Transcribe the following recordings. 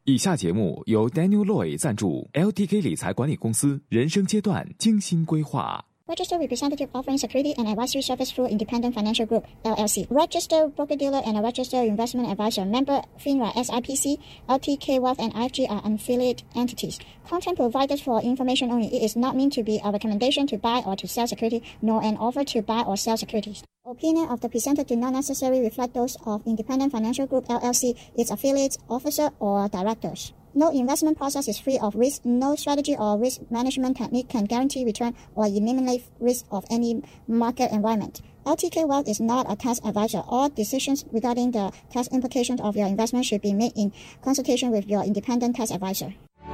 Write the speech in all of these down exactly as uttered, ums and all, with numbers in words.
以下节目由 Daniel Loy 赞助 ，L T K 理财管理公司，人生阶段精心规划。 Registered representative offering security and advisory service through Independent Financial Group, L L C. Registered broker-dealer and a registered investment advisor. Member FINRA S I P C, L T K Wealth and I F G are unaffiliated entities. Content provided for information only. It is not meant to be a recommendation to buy or to sell security, nor an offer to buy or sell securities. Opinion of the presenter do not necessarily reflect those of Independent Financial Group, L L C, its affiliates, officer, or directors. No investment process is free of risk. No strategy or risk management technique can guarantee return or eliminate risk of any market environment. L T K Wealth is not a tax advisor. All decisions regarding the tax implications of your investment should be made in consultation with your independent tax advisor.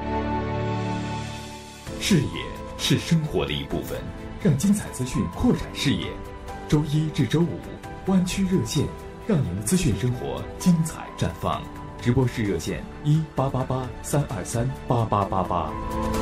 视野是生活的一部分，让精彩资讯扩展视野。周一至周五，湾区热线，让您的资讯生活精彩绽放。直播室热线一八八八三二三八八八八。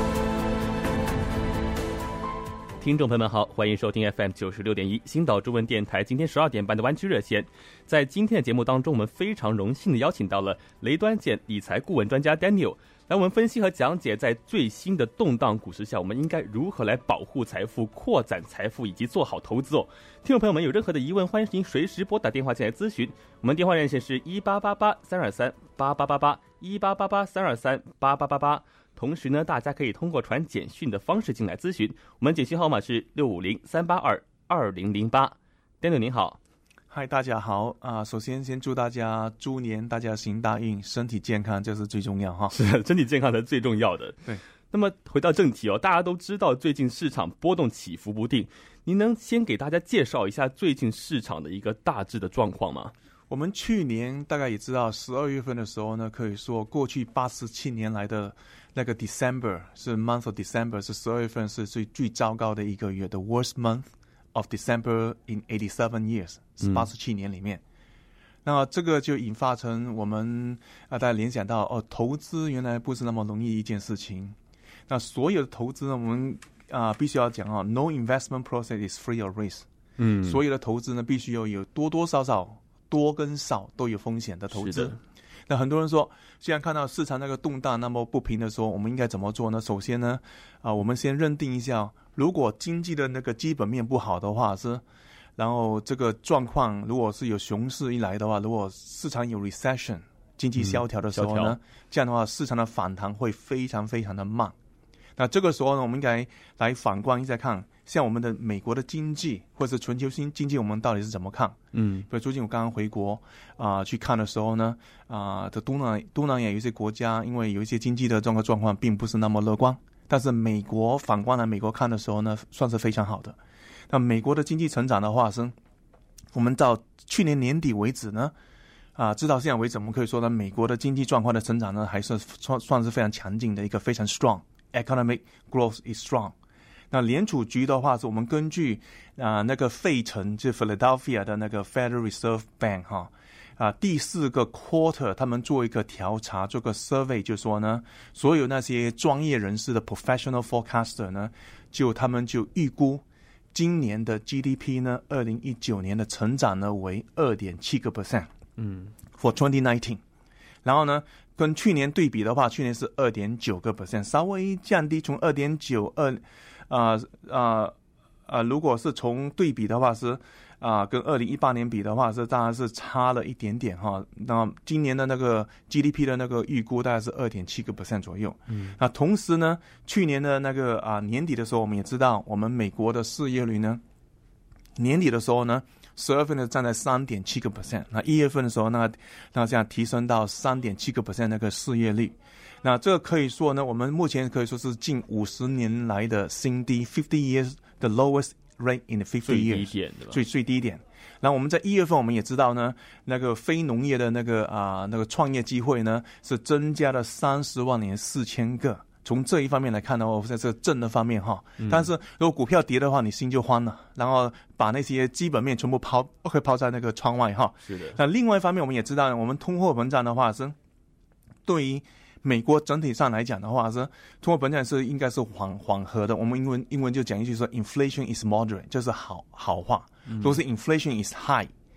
听众朋友们好，欢迎收听 F M 九十六点一星岛中文电台今天十二点半的湾区热线。在今天的节目当中，我们非常荣幸的邀请到了雷端健理财顾问专家 Daniel 来我们分析和讲解，在最新的动荡股市下，我们应该如何来保护财富、扩展财富以及做好投资哦。听众朋友们有任何的疑问，欢迎您随时拨打电话进来咨询。我们电话热线是一八八八三二三八八八八一八八八三二三八八八八。同时呢，大家可以通过传简讯的方式进来咨询，我们简讯号码是六五零三八二二零零八。Daniel 您好。 嗨，大家好啊、呃！首先先祝大家猪年大家行大运，身体健康，这是最重要哈。 是，身体健康才是最重要的。 对。 那么回到正题哦，大家都知道最近市场波动起伏不定，您能先给大家介绍一下最近市场的一个大致的状况吗？ 我们去年大概也知道，十二月份的时候呢，可以说过去八十七年来的那个 December 是 month of December 是十二月份是最最糟糕的一个月 ，the worst month of December in eighty-seven years 是八十七年里面。嗯、那这个就引发成我们啊，大家联想到哦，投资原来不是那么容易一件事情。那所有的投资呢，我们啊必须要讲啊 ，no investment process is free of risk。嗯，所有的投资呢，必须要有多多少少。多跟少都有风险的投资。那很多人说，现在看到市场那个动荡那么不平的时候，我们应该怎么做呢？首先呢，啊、呃，我们先认定一下，如果经济的那个基本面不好的话是，然后这个状况如果是有熊市一来的话，如果市场有 recession 经济萧条的时候呢，嗯、这样的话市场的反弹会非常非常的慢。那这个时候呢，我们应该来反观一下看，像我们的美国的经济或者是全球性经济，我们到底是怎么看？嗯，比如最近我刚刚回国啊、呃、去看的时候呢，啊、呃，的东南东南亚有一些国家，因为有一些经济的这个状况并不是那么乐观，但是美国反观来美国看的时候呢，算是非常好的。那美国的经济成长的话是，我们到去年年底为止呢，啊、呃，直到现在为止，我们可以说呢，美国的经济状况的成长呢，还是算算是非常强劲的一个非常 strong。Economic growth is strong。那联储局的话，是我们根据啊、呃、那个费城，就是 Philadelphia 的那个 Federal Reserve Bank 哈啊、呃、第四个 quarter， 他们做一个调查，做个 survey， 就说呢，所有那些专业人士的 professional forecaster 呢，就他们就预估今年的 G D P 呢，二零一九年的成长呢为 二点七个 percent， 嗯 ，for twenty nineteen， 然后呢。跟去年对比的话，去年是 二点九个 percent， 稍微降低，从 二点九二，啊啊啊，如果是从对比的话是啊、呃，跟二零一八年比的话是当然是差了一点点哈。那今年的那个 G D P 的那个预估大概是 二点七个 percent 左右。嗯，那同时呢，去年的那个啊、呃、年底的时候，我们也知道，我们美国的失业率呢，年底的时候呢。十二月份呢站在三点七个 percent， 那一月份的时候，那那这样提升到三点七个 percent 那个失业率，那这个可以说呢，我们目前可以说是近五十年来的新低 ，fifty years the lowest rate in the fifty years， 最低点，最最低点。然后我们在一月份我们也知道呢，那个非农业的那个啊、呃、那个创业机会呢是增加了三十万年四千个。从这一方面来看的话，在这个正的方面哈，但是如果股票跌的话，你心就慌了，然后把那些基本面全部抛，会抛在那个窗外哈。是的。那另外一方面，我们也知道，我们通货膨胀的话是对于美国整体上来讲的话是通货膨胀是应该是缓缓和的。我们英文英文就讲一句说 ，inflation is moderate， 就是好好话。如果是 inflation is high，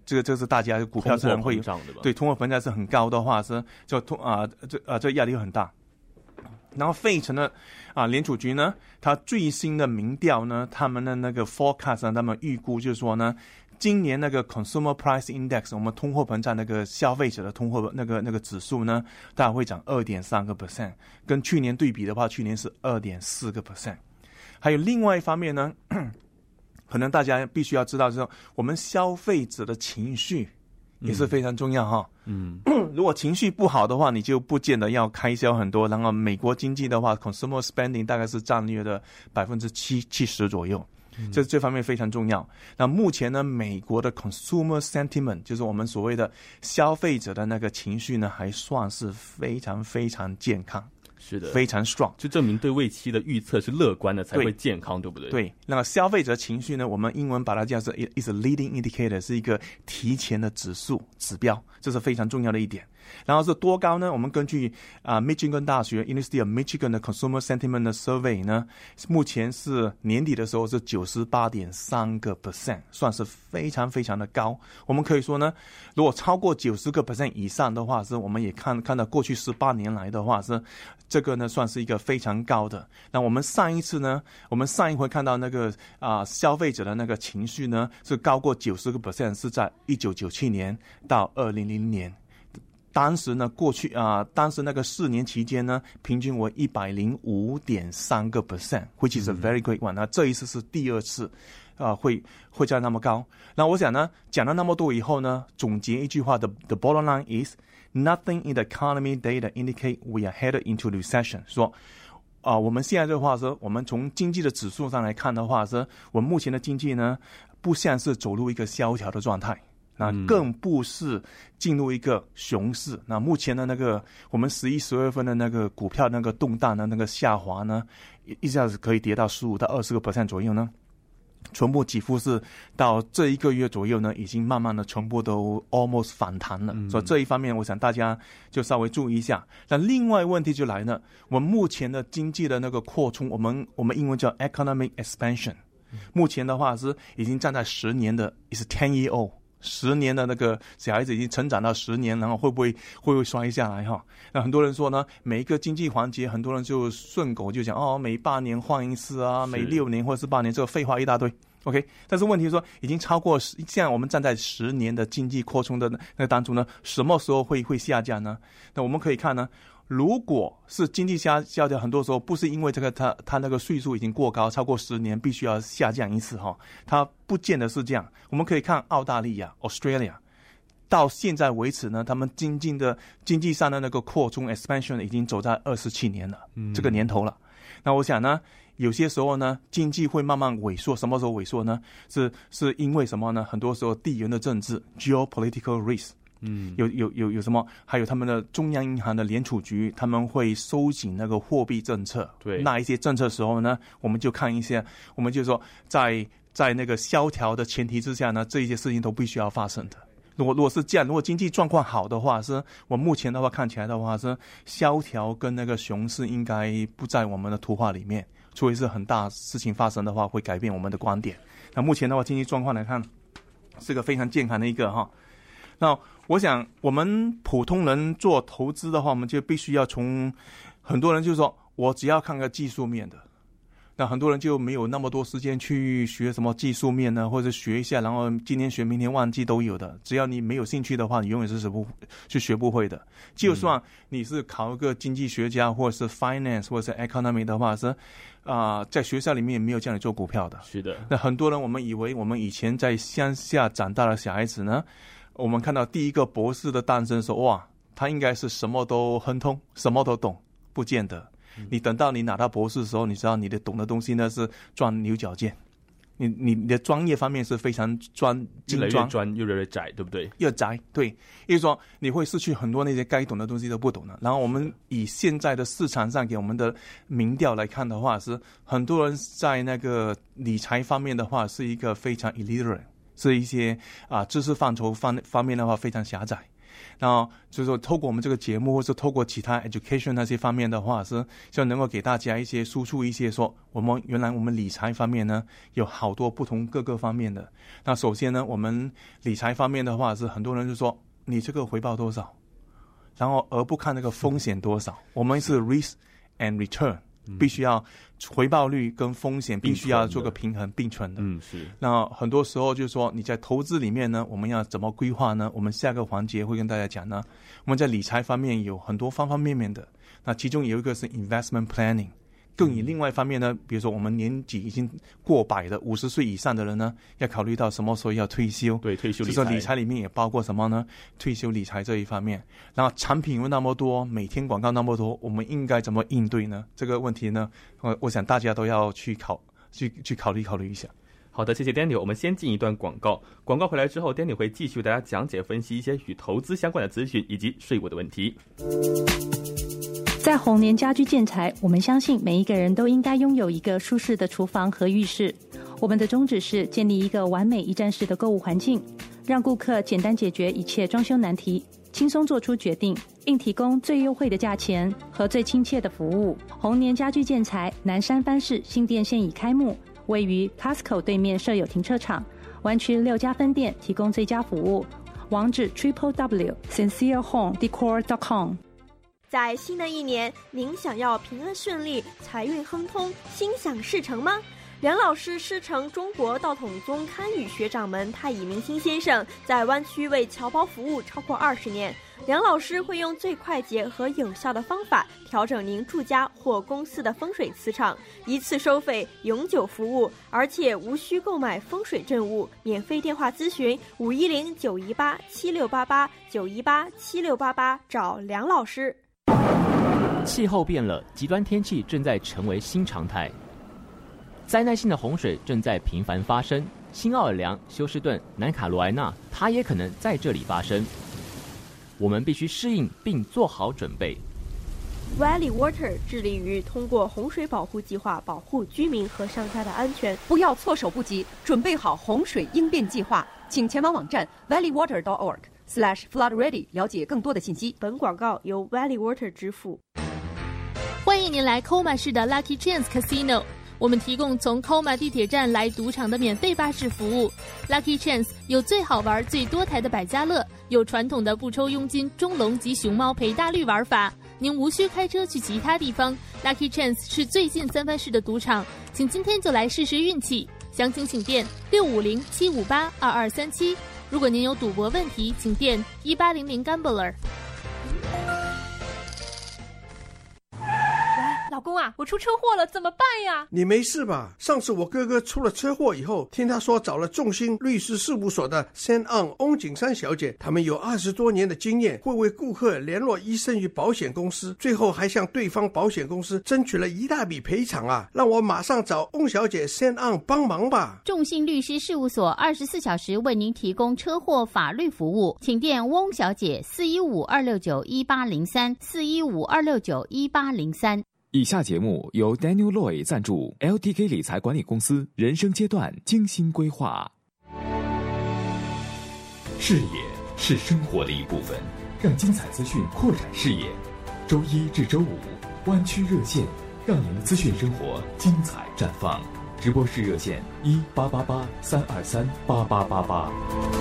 这个这是大家股票自然会对通货膨胀是很高的话是就通啊这啊这压力很大。然后费城的啊联储局呢，它最新的民调呢，他们的那个 forecast 呢，他们预估就是说呢，今年那个 consumer price index 我们通货膨胀那个消费者的通货那个那个指数呢，大概会涨 二点三个 percent， 跟去年对比的话，去年是 二点四个 percent。还有另外一方面呢，可能大家必须要知道，就是我们消费者的情绪也是非常重要哈。嗯，如果情绪不好的话，你就不见得要开销很多。然后美国经济的话 ，consumer spending 大概是占略的百分之七七十左右，嗯、这这方面非常重要。那目前呢，美国的 consumer sentiment 就是我们所谓的消费者的那个情绪呢，还算是非常非常健康。 是的， 非常 strong， 就证明对未期的预测是乐观的才会健康， 对, 对不对？ 对，那个消费者情绪呢，我们英文把它叫做 is a leading indicator， 是一个提前的指数指标，这是非常重要的一点。然后是多高呢？我们根据啊、呃、Michigan 大学 University of Michigan 的 Consumer Sentiment 的 Survey 呢，目前是年底的时候是 九十八点三个 percent， 算是非常非常的高。我们可以说呢，如果超过九十个 percent 以上的话，是我们也看看到过去十八年来的话是这个呢算是一个非常高的。那我们上一次呢，我们上一回看到那个啊、呃、消费者的那个情绪呢是高过九十个 percent， 是在一九九七年到二零零零年。当时呢，过去啊、呃，当时那个四年期间呢，平均为一百零五点三个 percent，which is a very great one。那这一次是第二次，啊、呃，会会这样那么高。那我想呢，讲了那么多以后呢，总结一句话的 the bottom line is nothing in the economy data indicate we are headed into recession。说啊、呃，我们现在这话是，我们从经济的指数上来看的话是，我们目前的经济呢，不像是走入一个萧条的状态。那更不是进入一个熊市。那目前的那个我们十一、十二月份的那个股票那个动荡的那个下滑呢，一一下子可以跌到十五到二十个 percent 左右呢。全部几乎是到这一个月左右呢，已经慢慢的全部都 almost 反弹了。嗯、所以这一方面，我想大家就稍微注意一下。那另外问题就来了，我们目前的经济的那个扩充，我们我们英文叫 economic expansion，、嗯、目前的话是已经站在十年的 is ten year old。十年的那个小孩子已经成长到十年，然后会不会会不会摔下来哈？那很多人说呢，每一个经济环节，很多人就顺口就讲哦，每八年换一次啊，每六年或者是八年，这个废话一大堆。OK， 但是问题是说，已经超过现在我们站在十年的经济扩充的那个当中呢，什么时候会会下降呢？那我们可以看呢。如果是经济下下降，很多时候不是因为这个它它那个岁数已经过高，超过十年必须要下降一次哈，它不见得是这样。我们可以看澳大利亚 Australia， 到现在为止呢，他们经济的经济上的那个扩充 expansion 已经走在二十七年了，嗯、这个年头了。那我想呢，有些时候呢，经济会慢慢萎缩，什么时候萎缩呢？是是因为什么呢？很多时候地缘的政治 geopolitical risk。嗯，有有有有什么？还有他们的中央银行的联储局，他们会收紧那个货币政策。对，那一些政策时候呢，我们就看一些，我们就说在在那个萧条的前提之下呢，这一些事情都必须要发生的。如果如果是这样，如果经济状况好的话，是我目前的话看起来的话是萧条跟那个熊市应该不在我们的图画里面，除非是很大事情发生的话，会改变我们的观点。那目前的话，经济状况来看，是个非常健康的一个哈。那我想，我们普通人做投资的话，我们就必须要从很多人就说，我只要看个技术面的。那很多人就没有那么多时间去学什么技术面呢，或者学一下，然后今天学明天忘记都有的。只要你没有兴趣的话，你永远是学不是学不会的。就算你是考一个经济学家，或者是 finance 或者是 economy 的话，是啊、呃，在学校里面也没有叫你做股票的。是的。那很多人我们以为我们以前在乡下长大的小孩子呢。我们看到第一个博士的诞生说，哇，他应该是什么都亨通，什么都懂，不见得。嗯、你等到你拿到博士的时候，你知道你的懂的东西呢是钻牛角尖，你你你的专业方面是非常专精专， 越来越专，越来越窄，对不对？ 越窄，对，也就是说你会失去很多那些该懂的东西都不懂了。然后我们以现在的市场上给我们的民调来看的话，是很多人在那个理财方面的话是一个非常 illiterate。是一些啊知识范畴方方面的话非常狭窄。 然后就是说透过我们这个节目，或是透过其他 education 那些方面的话，是就能够给大家一些输出一些说，我们原来我们理财方面呢有好多不同各个方面的。那首先呢，我们理财方面的话是很多人就说你这个回报多少，然后而不看那个风险多少。我们是 risk and return，必须要回报率跟风险必须要做个平衡并存的。 嗯，是。 那很多时候就是说你在投资里面呢，我们要怎么规划呢？我们下个环节会跟大家讲呢。我们在理财方面有很多方方面面的，那其中有一个是 investment planning。更以另外一方面呢，比如说我们年纪已经过百的五十岁以上的人呢，要考虑到什么时候要退休。 对，退休理财。 就说理财里面也包括什么呢？退休理财这一方面。然后产品有那么多，每天广告那么多，我们应该怎么应对呢？这个问题呢，我我想大家都要去考去去考虑考虑一下。 好的，谢谢 Daniel。我们先进一段广告，广告回来之后 ，Daniel 会继续为大家讲解分析一些与投资相关的资讯以及税务的问题。 在红年家居建材，我们相信每一个人都应该拥有一个舒适的厨房和浴室。我们的宗旨是建立一个完美一站式的购物环境，让顾客简单解决一切装修难题，轻松做出决定，并提供最优惠的价钱和最亲切的服务。红年家居建材南山藩市新店现已开幕，位于 Costco 对面设有停车场，湾区六家分店提供最佳服务。网址 triple w sincere home decor dot com。 在新的一年，您想要平安顺利、财运亨通、心想事成吗？梁老师师承中国道统宗堪舆学掌门太乙明心先生，在湾区为侨胞服务超过二十年。梁老师会用最快捷和有效的方法调整您住家或公司的风水磁场，一次收费，永久服务，而且无需购买风水镇物。免费电话咨询五一零九一八七六八八九一八七六八八，找梁老师。 气候变了，极端天气正在成为新常态，灾难性的洪水正在频繁发生。新奥尔良、休斯顿、南卡罗来纳，它也可能在这里发生。我们必须适应并做好准备。 Valley Water 致力于通过洪水保护计划保护居民和商家的安全。 不要措手不及，准备好洪水应变计划，请前往网站 valley water dot org slash flood ready 了解更多的信息。 本广告由 Valley Water 支付。 欢迎您来 Coma 市的 Lucky Chance Casino， 我们提供从 Coma 地铁站来赌场的免费巴士服务。Lucky Chance 有最好玩、最多台的百家乐，有传统的不抽佣金中龙及熊猫赔大率玩法。您无需开车去其他地方 ，Lucky Chance 是最近三藩市的赌场，请今天就来试试运气。详情请电六五零七五八二二三七。如果您有赌博问题，请电一八零零 Gambler。 老公啊，我出车祸了，怎么办呀？ 你没事吧？上次我哥哥出了车祸以后，听他说找了众兴律师事务所的 San On 翁景山小姐，他们有二十多年的经验，会为顾客联络医生与保险公司，最后还向对方保险公司争取了一大笔赔偿啊！让我马上找翁小姐 San On 帮忙吧。 众兴律师事务所二十四小时为您提供车祸法律服务，请电翁小姐四一五二六九一八零三四一五二六九一八零三。 以下节目由 Daniel Loy 赞助 ，L T K 理财管理公司，人生阶段精心规划。视野是生活的一部分，让精彩资讯扩展视野。周一至周五，湾区热线，让您的资讯生活精彩绽放。直播室热线一八八八三二三八八八八。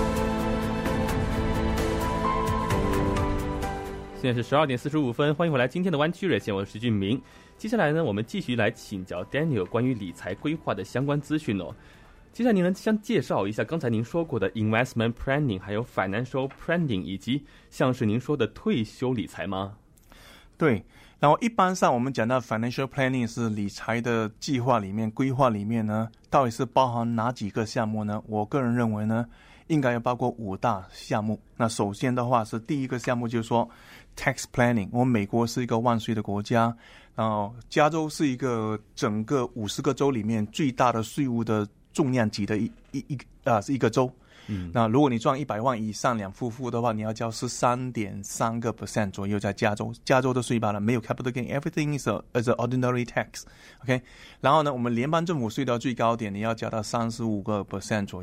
现在是十二点四十五分，欢迎回来今天的湾区热线，我是徐俊明。接下来呢，我们继续来请教 Daniel 关于理财规划的相关资讯哦。接下来您能先介绍一下刚才您说过的 investment planning， 还有 financial planning， 以及像是您说的退休理财吗？ 对，然后一般上我们讲到 financial planning 是理财的计划里面、规划里面呢，到底是包含哪几个项目呢？我个人认为呢，应该要包括五大项目。那首先的话是第一个项目，就是说 tax planning。我们美国是一个万税的国家，然后加州是一个整个五十个州里面最大的税务的重量级的一一一啊是一个州。嗯，那如果你赚一百万以上两夫妇的话，你要交十三点三个 percent 左右在加州。加州的税罢了，没有 capital gain，everything is a as a ordinary tax。OK， 然后呢，我们联邦政府税到最高点，你要交到三十五个 percent 左右。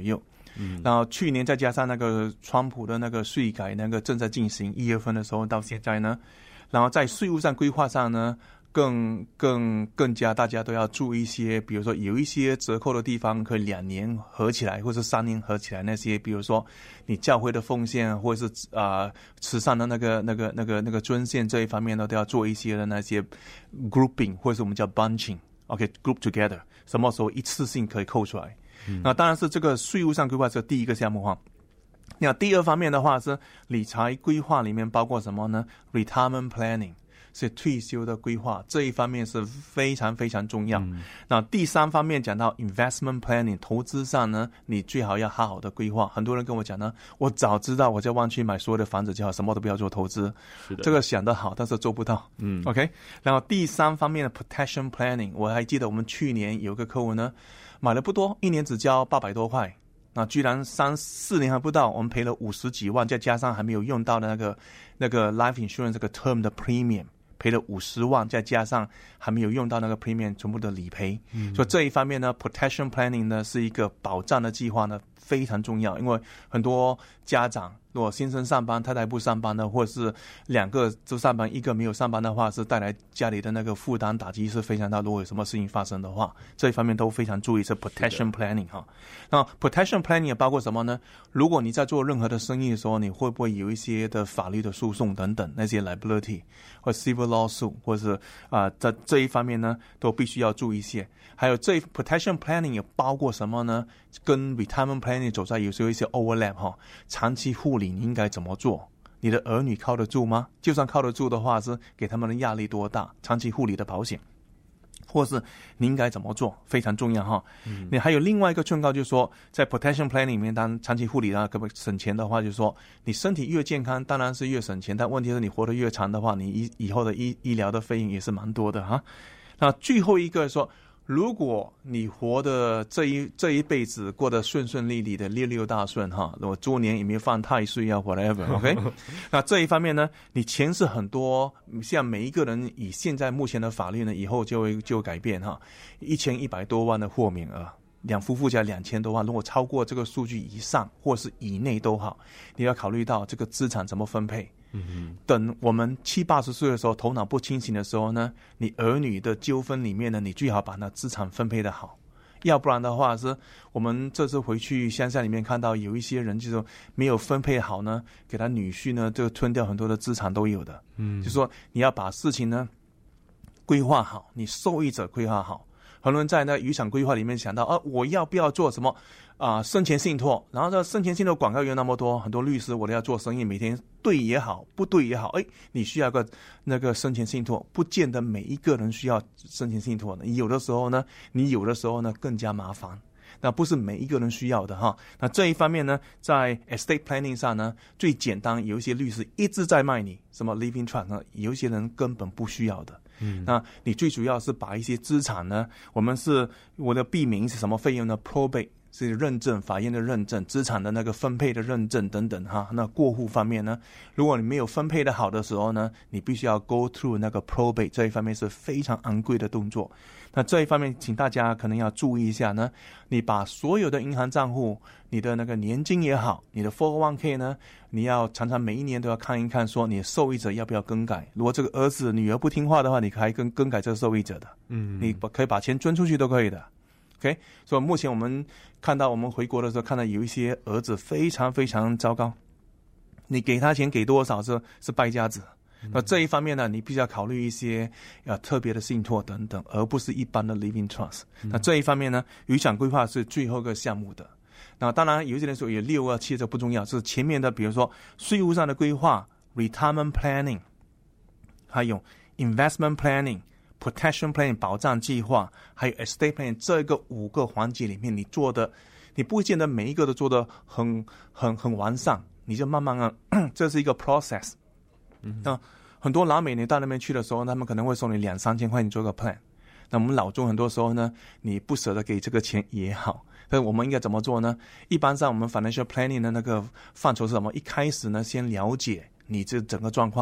嗯，然后去年再加上那个川普的那个税改那个正在进行，一月份的时候到现在呢，然后在税务上规划上呢，更更更加大家都要注意一些，比如说有一些折扣的地方可以两年合起来，或者三年合起来那些，比如说你教会的奉献，或者是啊、呃、慈善的那个那个那个那个捐献这一方面呢，都要做一些的那些 grouping， 或者是我们叫 bunching。OK，group、okay, together， 什么时候一次性可以扣出来？嗯、那当然是这个税务上规划是第一个项目哈。那第二方面的话是理财规划里面包括什么呢 ？Retirement planning 是退休的规划，这一方面是非常非常重要。嗯、那第三方面讲到 investment planning， 投资上呢，你最好要好好的规划。很多人跟我讲呢，我早知道我在湾区买所有的房子就好，什么都不要做投资。是的，这个想得好，但是做不到。嗯 ，OK。然后第三方面的 protection planning， 我还记得我们去年有个客户呢，买了不多，一年只交八百多块。那居然三四年还不到，我们赔了五十几万，再加上还没有用到的那个那个 life insurance 这个 term 的 premium， 赔了五十万，再加上还没有用到那个 premium 全部的理赔。嗯、所以这一方面呢 ，protection planning 呢是一个保障的计划呢非常重要，因为很多家长如果先生上班，太太不上班的，或者是两个都上班，一个没有上班的话，是带来家里的那个负担打击是非常大。如果有什么事情发生的话，这一方面都非常注意是 protection planning 哈。那 protection planning 也包括什么呢？如果你在做任何的生意的时候，你会不会有一些的法律的诉讼等等那些 liability 或 civil lawsuit， 或者是啊、呃、在这一方面呢，都必须要注意一些。还有这 protection planning 也包括什么呢？跟 retirement planning 走在有时候一些 overlap 哈，长期护理你应该怎么做？你的儿女靠得住吗？就算靠得住的话，是给他们的压力多大？长期护理的保险，或是你应该怎么做？非常重要哈。嗯、你还有另外一个劝告，就是说，在 protection planning 里面，当长期护理啊，可不可以省钱的话，就是说，你身体越健康，当然是越省钱。但问题是你活得越长的话，你以以后的医医疗的费用也是蛮多的哈。那最后一个说。如果你活的这一这一辈子过得顺顺利利的六六大顺哈，我猪年也没有犯太岁啊 whatever，OK， 那这一方面呢，你钱是很多，像每一个人以现在目前的法律呢，以后就会就改变哈，一千一百多万的豁免额，两夫妇加两千多万，如果超过这个数据以上或是以内都好，你要考虑到这个资产怎么分配。嗯，等我们七八十岁的时候，头脑不清醒的时候呢，你儿女的纠纷里面呢，你最好把那资产分配的好，要不然的话是，我们这次回去乡下里面看到有一些人就是没有分配好呢，给他女婿呢就吞掉很多的资产都有的。嗯，就是说你要把事情呢规划好，你受益者规划好。很多人在那遗产规划里面想到，啊，我要不要做什么啊、呃、生前信托？然后这生前信托广告有那么多，很多律师我都要做生意，每天对也好，不对也好，哎，你需要个那个生前信托，不见得每一个人需要生前信托的。有的时候呢，你有的时候呢更加麻烦。那不是每一个人需要的哈。那这一方面呢，在 estate planning 上呢，最简单，有一些律师一直在卖你什么 living trust 呢，有一些人根本不需要的。嗯，那你最主要是把一些资产呢，我们是我的避名是什么费用呢 ？probate 是认证，法院的认证，资产的那个分配的认证等等哈。那过户方面呢，如果你没有分配的好的时候呢，你必须要 go through 那个 probate， 这一方面是非常昂贵的动作。那这一方面，请大家可能要注意一下呢。你把所有的银行账户，你的那个年金也好，你的 四零一 k 呢，你要常常每一年都要看一看，说你的受益者要不要更改。如果这个儿子女儿不听话的话，你可以更更改这个受益者的。嗯，你可以把钱捐出去都可以的。OK， 所以目前我们看到我们回国的时候，看到有一些儿子非常非常糟糕，你给他钱给多少是是败家子。那这一方面呢，你必须要考虑一些呃特别的信托等等，而不是一般的 living trust。那这一方面呢，遗产规划是最后一个项目的。那当然，有些人说有六二七这不重要，是前面的，比如说税务上的规划 ，retirement planning， 还有 investment planning、protection planning 保障计划，还有 estate planning 这个五个环节里面，你做的，你不见得每一个都做得很很很完善，你就慢慢啊，这是一个 process。嗯，那很多老美你到那边去的时候，他们可能会送你两三千块钱做个 plan。那我们老中很多时候呢，你不舍得给这个钱也好，但我们应该怎么做呢？一般上我们 financial planning 的那个范畴是什么？一开始呢，先了解你这整个状况，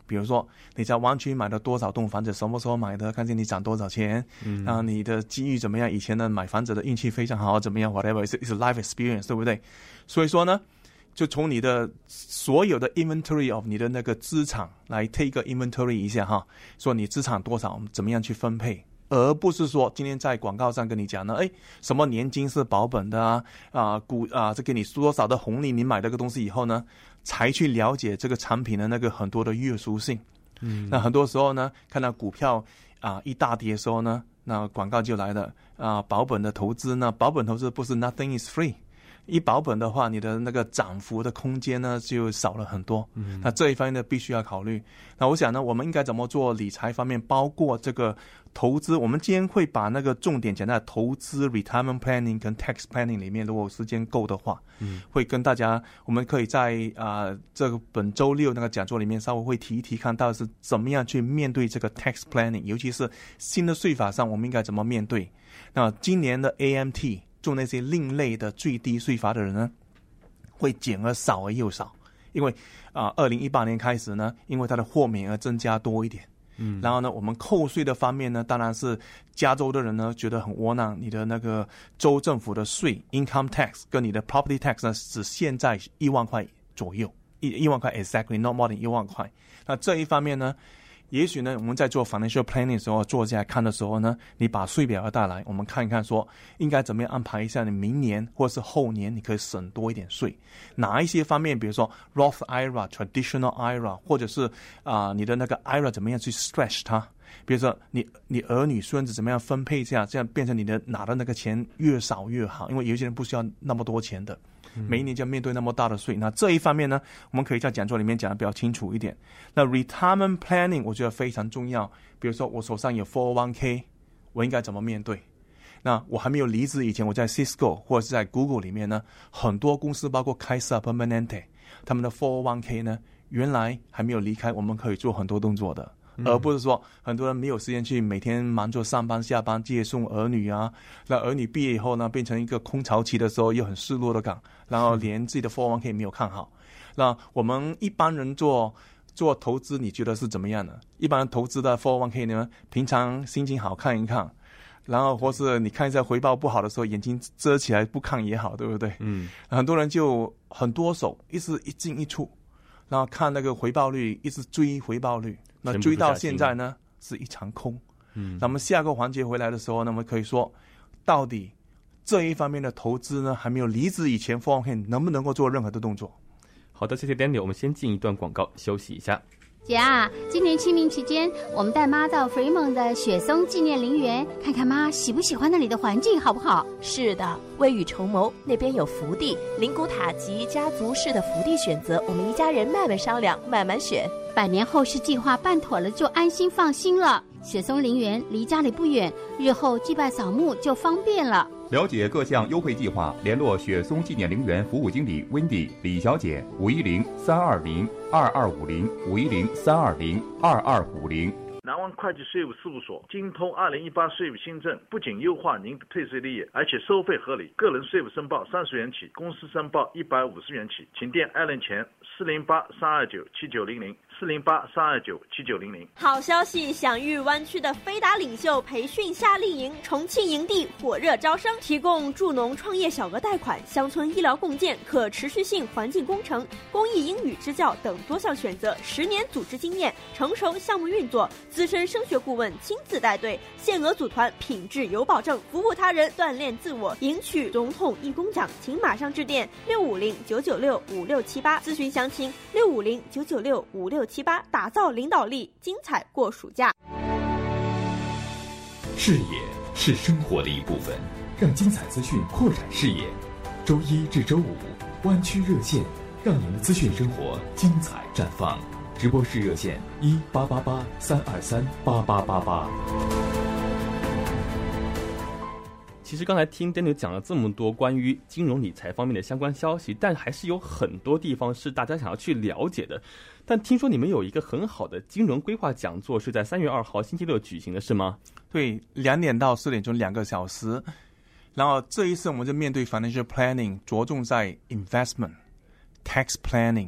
比如说你在湾区买了多少栋房子，什么时候买的，看见你涨多少钱，嗯，然后你的机遇怎么样，以前的买房子的运气非常好怎么样 whatever is a life experience， 对不对？所以说呢，就从你的所有的 inventory of 你的那个资产来 take 一个 inventory 一下哈，说你资产多少，怎么样去分配，而不是说今天在广告上跟你讲呢，哎，什么年金是保本的啊，啊股啊，这给你多少的红利，你买这个东西以后呢，才去了解这个产品的那个很多的约束性。嗯，那很多时候呢，看到股票啊一大跌的时候呢，那广告就来了啊，保本的投资呢，保本投资不是 nothing is free。一保本的话，你的那个涨幅的空间呢就少了很多。嗯，那这一方面呢必须要考虑。那我想呢，我们应该怎么做理财方面，包括这个投资，我们今天会把那个重点讲在投资 retirement planning 跟 tax planning 里面。如果时间够的话，嗯，会跟大家，我们可以在啊、呃、这个本周六那个讲座里面稍微会提一提，看到是怎么样去面对这个 tax planning， 尤其是新的税法上我们应该怎么面对。那今年的 A M T。做那些另类的最低税法的人呢，会减而少而又少，因为啊，二零一八年开始呢，因为它的豁免额增加多一点，嗯，然后呢，我们扣税的方面呢，当然是加州的人呢觉得很窝囊，你的那个州政府的税 income tax 跟你的 property tax 呢只限在一万块左右，一一万块 exactly not more than 一万块，那这一方面呢。也许呢，我们在做 financial planning 的时候，坐下来看的时候呢，你把税表要带来，我们看一看说，应该怎么样安排一下你明年或是后年，你可以省多一点税。哪一些方面，比如说 Roth I R A、Traditional I R A， 或者是啊、呃、你的那个 I R A 怎么样去 stretch 它？比如说你你儿女孙子怎么样分配一下，这样变成你的拿的那个钱越少越好，因为有些人不需要那么多钱的。每一年就要面对那么大的税，那这一方面呢，我们可以在讲座里面讲得比较清楚一点。那 retirement planning 我觉得非常重要，比如说我手上有 four oh one k， 我应该怎么面对？那我还没有离职以前，我在 Cisco 或者是在 Google 里面呢，很多公司包括 Kaiser Permanente， 他们的 four oh one k 呢，原来还没有离开，我们可以做很多动作的。而不是说很多人没有时间去每天忙着上班下班接送儿女啊，那儿女毕业以后呢，变成一个空巢期的时候又很失落的感，然后连自己的 four oh one k 没有看好。那我们一般人做做投资，你觉得是怎么样的？一般人投资的 four oh one k 呢，平常心情好看一看，然后或是你看一下回报不好的时候，眼睛遮起来不看也好，对不对？嗯，很多人就很多手，一直一进一出，然后看那个回报率，一直追回报率。那追到现在呢，是一场空。嗯，那么下个环节回来的时候，那么可以说，到底这一方面的投资呢，还没有离职以前 four oh one k 能不能够做任何的动作？ 好的，谢谢 Daniel， 我们先进一段广告，休息一下。 姐啊，今年清明期间，我们带妈到 Fremont 的雪松纪念陵园看看，妈喜不喜欢那里的环境，好不好？ 是的，未雨绸缪，那边有福地，灵骨塔及家族式的福地选择，我们一家人慢慢商量，慢慢选。 百年后事计划办妥了，就安心放心了。雪松陵园离家里不远，日后祭拜扫墓就方便了。 了解各项优惠计划，联络雪松纪念陵园服务经理 Wendy 李小姐，五一零三二零二二五零五一零三二零二二五零。 南湾会计税务事务所精通二零一八税务新政，不仅优化您的退税利益，而且收费合理。个人税务申报三十元起，公司申报一百五十元起。请电艾伦前四零八三二九七九零零四零八三二九七九零零。 好消息！享誉湾区的飞达领袖培训夏令营重庆营地火热招生，提供助农创业小额贷款、乡村医疗共建、可持续性环境工程、公益英语支教等多项选择，十年组织经验，成熟项目运作。资深升学顾问亲自带队，限额组团，品质有保证，服务他人，锻炼自我，赢取总统义工奖。请马上致电六五零九九六五六七八咨询详情。六五零九九六五六七八，打造领导力，精彩过暑假。 视野是生活的一部分，让精彩资讯扩展视野。周一至周五，湾区热线，让您的资讯生活精彩绽放。直播室热线一八八八三二三八八八八。 其实刚才听 Daniel 讲了这么多关于金融理财方面的相关消息，但还是有很多地方是大家想要去了解的。但听说你们有一个很好的金融规划讲座，是在三月二号星期六举行的，是吗？ 对，两点到四点钟，两个小时。然后这一次我们就面对 financial planning， 着重在 investment、tax planning。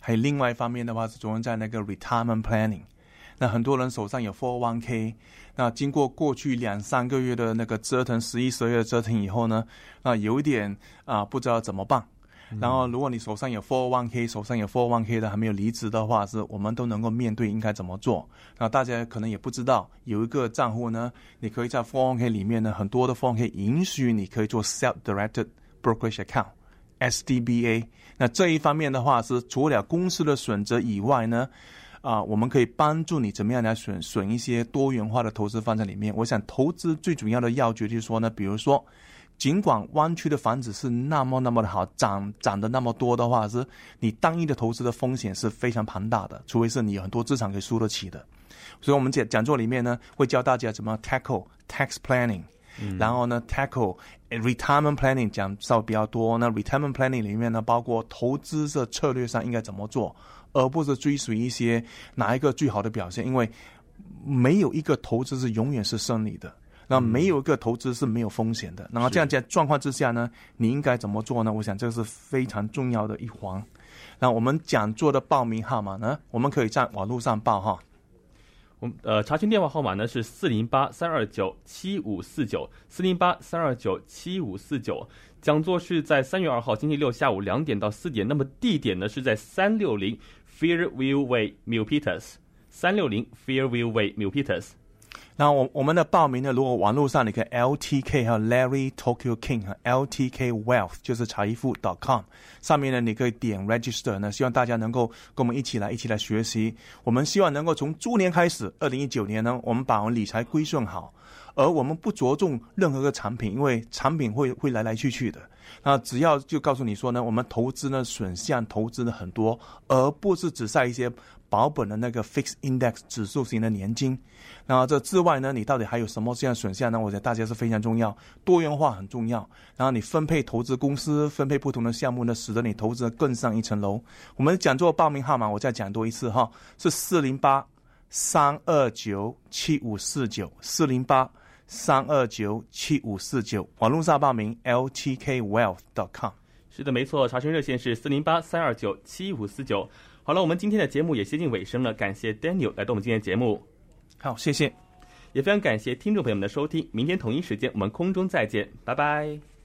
还有另外一方面的话是着重在那个 retirement planning。那很多人手上有 四零一 k， 那经过过去两三个月的那个折腾，十一、十二月的折腾以后呢，啊，有一点啊不知道怎么办。然后，如果你手上有 四零一 k， 手上有 四零一 k 的还没有离职的话，是我们都能够面对应该怎么做。那大家可能也不知道，有一个账户呢，你可以在 四零一 k 里面呢，很多的 四零一 k 允许你可以做 self-directed brokerage account S D B A。那这一方面的话，是除了公司的选择以外呢，啊、呃，我们可以帮助你怎么样来选选一些多元化的投资放在里面。我想投资最主要的要诀就是说呢，比如说。尽管湾区的房子是那么那么的好，涨涨得那么多的话，是你单一的投资的风险是非常庞大的，除非是你有很多资产可以输得起的。所以我们讲讲座里面呢，会教大家怎么 tackle tax planning，、嗯、然后呢 tackle retirement planning 讲稍微比较多。那 retirement planning 里面呢，包括投资的策略上应该怎么做，而不是追随一些哪一个最好的表现，因为没有一个投资是永远是胜利的。那没有一个投资是没有风险的，然后这样在状况之下呢，你应该怎么做呢？我想这是非常重要的一环。那我们讲座的报名号码呢，我们可以在网络上报哈。 我们呃查询电话号码呢是四零八三二九七五四九四零八三二九七五四九。讲座是在三月二号星期六下午两点到四点，那么地点呢是在三六零 Fairview Way Milpitas 三六零 Fairview Way Milpitas。 然后我我们的报名呢，如果网络上你可以 L T K 和 Larry Tokyo King 和 L T K Wealth 就是财富 .com 上面呢，你可以点 register 呢，希望大家能够跟我们一起来一起来学习。我们希望能够从猪年开始，二零一九年呢，我们把我们理财归顺好，而我们不着重任何个产品，因为产品会会来来去去的。那只要就告诉你说呢，我们投资呢选项投资的很多，而不是只在一些保本的那个 fixed index 指数型的年金。然后这之外呢，你到底还有什么这样选项呢？我觉得大家是非常重要，多元化很重要。然后你分配投资公司，分配不同的项目呢，使得你投资更上一层楼。我们讲座报名号码我再讲多一次哈，是四零八三二九七五四九四零八三二九七五四九，网络上报名 L T K wealth dot com。 是的，没错，查询热线是四零八三二九七五四九。好了，我们今天的节目也接近尾声了，感谢 Daniel 来到我们今天的节目。 好，谢谢， 也非常感谢听众朋友们的收听。明天同一时间我们空中再见，拜拜。